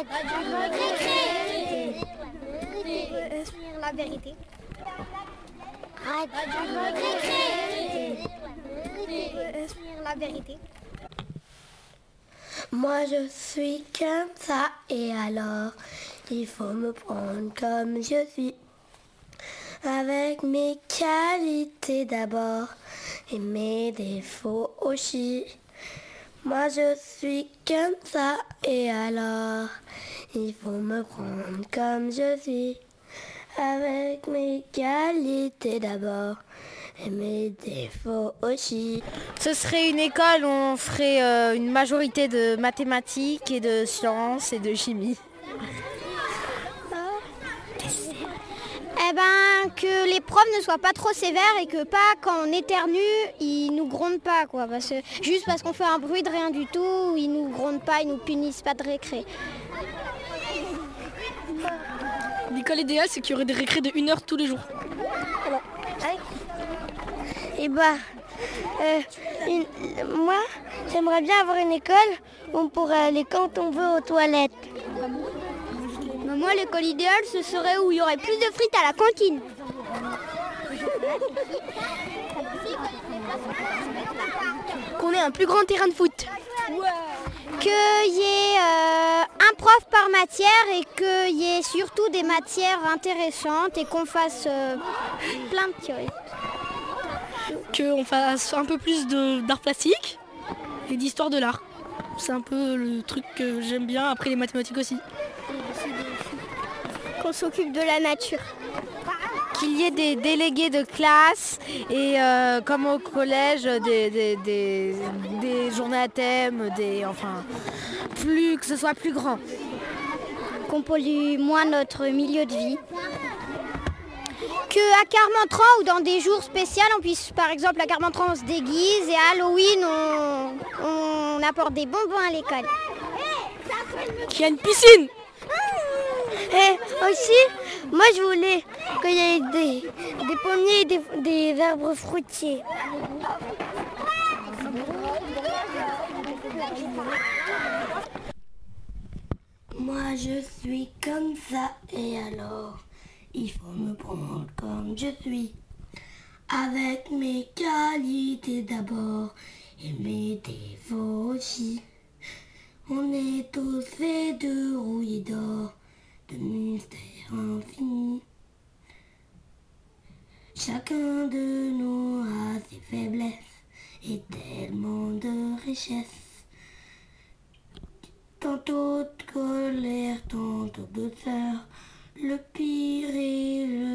La vérité. La vérité. Moi je suis comme ça et alors il faut me prendre comme je suis. Avec mes qualités d'abord et mes défauts aussi. Moi je suis comme ça et alors il faut me prendre comme je suis. Avec mes qualités d'abord et mes défauts aussi. Ce serait une école où on ferait une majorité de mathématiques et de sciences et de chimie. Eh ben, que les profs ne soient pas trop sévères et que pas quand on éternue, ils nous grondent pas, quoi. Juste parce qu'on fait un bruit de rien du tout, ils nous grondent pas, ils nous punissent pas de récré. L'école idéale, c'est qu'il y aurait des récrés de 1 heure tous les jours. Et moi, j'aimerais bien avoir une école où on pourrait aller quand on veut aux toilettes. Moi, l'école idéale, ce serait où il y aurait plus de frites à la cantine. Qu'on ait un plus grand terrain de foot. Qu'il y ait un prof par matière et qu'il y ait surtout des matières intéressantes et qu'on fasse plein de théories. Qu'on fasse un peu plus d'art plastique et d'histoire de l'art. C'est un peu le truc que j'aime bien, après les mathématiques aussi. Qu'on s'occupe de la nature. Qu'il y ait des délégués de classe et comme au collège, des journées à thème, que ce soit plus grand. Qu'on pollue moins notre milieu de vie. Qu'à Carmentran ou dans des jours spéciaux, on puisse, par exemple, à Carmentran, on se déguise et à Halloween, on apporte des bonbons à l'école. Qu'il y a une piscine. Et aussi, moi je voulais qu'il y ait des pommiers et des arbres fruitiers. Moi je suis comme ça et alors il faut me prendre comme je suis. Avec mes qualités d'abord et mes défauts aussi. On est tous faits de rouille d'or, de mystères infinis. Chacun de nous a ses faiblesses et tellement de richesses. Tantôt de colère, tantôt de douceur, le pire et le